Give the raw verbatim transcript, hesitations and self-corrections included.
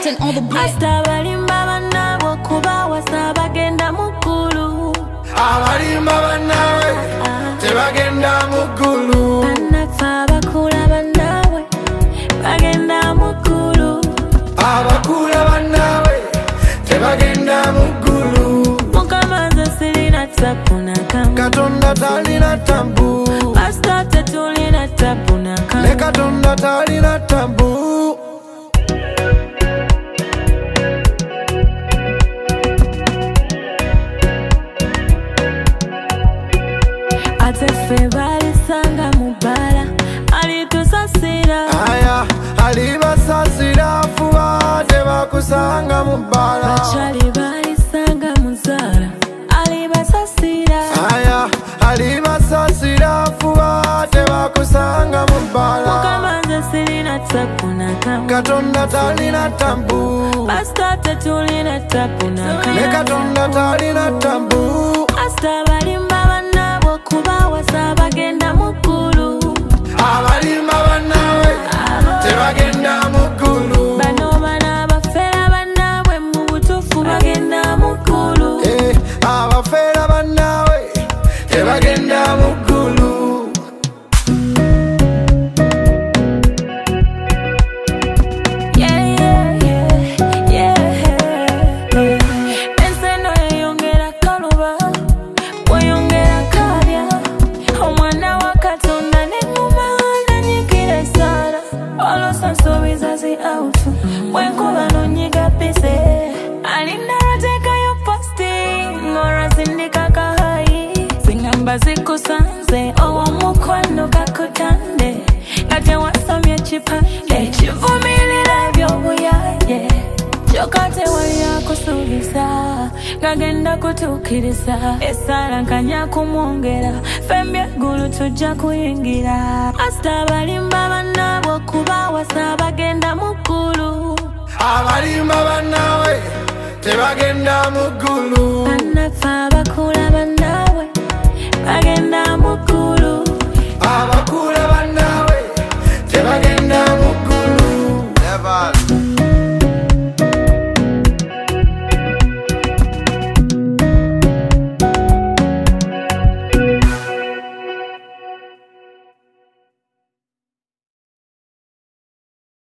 Captain on the beat. Astabalimba banabo kuba wasabagenda mukulu. Abalimba banawe tebagenda mukulu. Banafa bakula banawe bagenda mukulu. Abakula banawe tebagenda mukulu. Mukama nze sirina tabu nakamu. Katonda talina tabu. Pastor tetulina tabu nakamu. Ne Katonda talina tabu. Atefe balisanga mubala alitusasira. Aya alibasasira fuba tebakusanga mubala. Bachali balisanga muzala alibasasira. Aya alibasasira fuba tebakusanga mubala. Mukama nze sirina tabu nakamu. Katonda talina tabu. Pastor tetulina tabu nakamu. Ne Katonda talina tabu. Astabalimba banabo kuba wasabagenda mukulu. Abalimba banawe tebagenda mukulu. Bano bana bafera banabwe mu butuufu bagenda mukulu. Eh, abafera banawe tebagenda mukulu. Yeah, yeah, yeah, yeah. Enseno eyongera kaluba, weyongera kalya. Omwana wa Katonda n'engoma nanyigira esala. Olosa nsuubiza zi autu, bwenkuba nonyiga pise. Alinda lwateekayo posting, olwazindika kahayi. Zingamba zikusanze, ow'omukwano kakutande. Nga tewasomye ekipande, kivumirira eby'obuyaye. Kyokka tewali akusuubiza, ng'agenda kutuukiriza. Esalankanya kumwongera, fembi eggulu tujja kuyingira. Astabalimba banabo kuba wasabagenda mukulu. Abalimba banawe tebagenda mukulu. Banafa bakula banawe bagenda mukulu.